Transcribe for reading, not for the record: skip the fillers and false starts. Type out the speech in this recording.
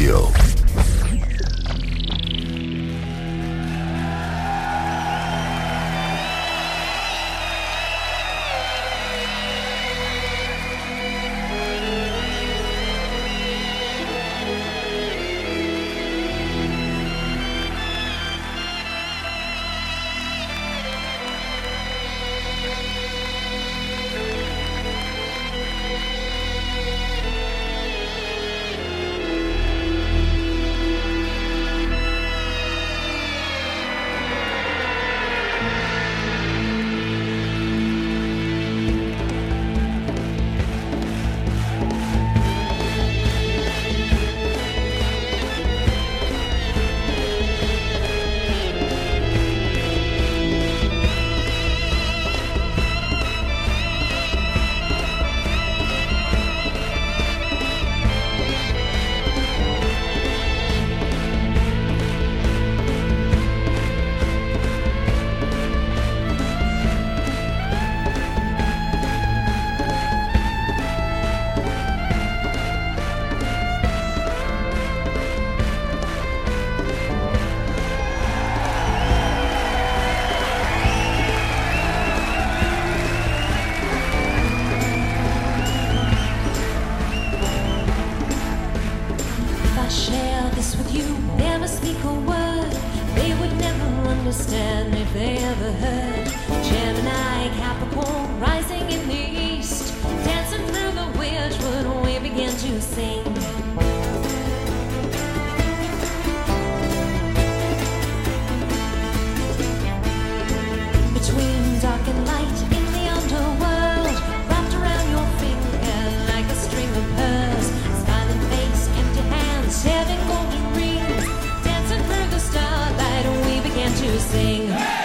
Radio. Understand if they ever heard Gemini, Capricorn, rising in the east, dancing through the Wedgwood, we began to sing. Between dark and light in the underworld, wrapped around your finger like a string of pearls, smiling face, empty hands, 7 golden rings, dancing through the starlight, we began to sing.